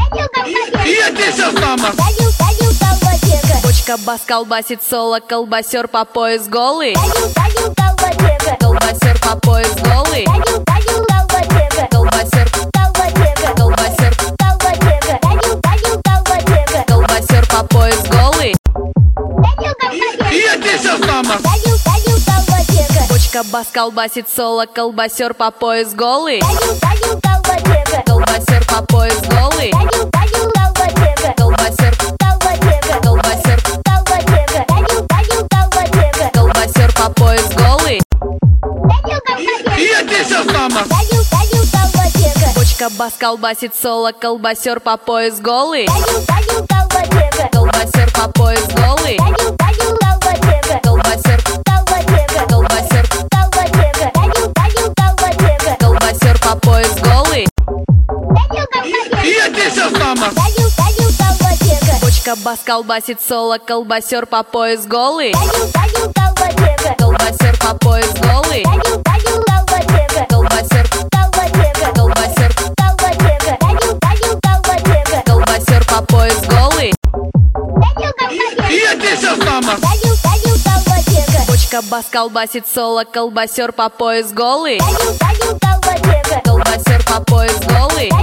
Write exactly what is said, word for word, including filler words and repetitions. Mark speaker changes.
Speaker 1: Я здесь осталась.
Speaker 2: Бочка бас колбасит соло, колбасер по пояс голый. Колбасер по пояс голый. Колбасер, колбасер, колбасер по пояс голый.
Speaker 1: Я здесь осталась.
Speaker 2: Бочка бас колбасит соло, колбасер по пояс голый. Колбасер по пояс голый. Колбасер, колбасер, колбасер по пояс голый.
Speaker 1: Я здесь осталась.
Speaker 2: Бочка бас колбасит соло, колбасер по пояс голый. Колбасер по пояс голый. Колбасер, колбасер, колбасер по пояс голый.
Speaker 1: Я здесь осталась.
Speaker 2: Бочка бас колбасит соло, колбасер по пояс голый. Колбасер по пояс голый. Колбасер, колбасер, колбасер по пояс голый.
Speaker 1: Я здесь осталась.
Speaker 2: Бочка бас колбасит соло, колбасер по пояс голый. Колбасер по пояс голый.